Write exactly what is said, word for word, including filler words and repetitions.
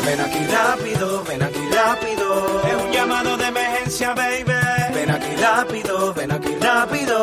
Ven aquí rápido, ven aquí rápido. Es un llamado de emergencia, baby. Ven aquí rápido, ven aquí rápido.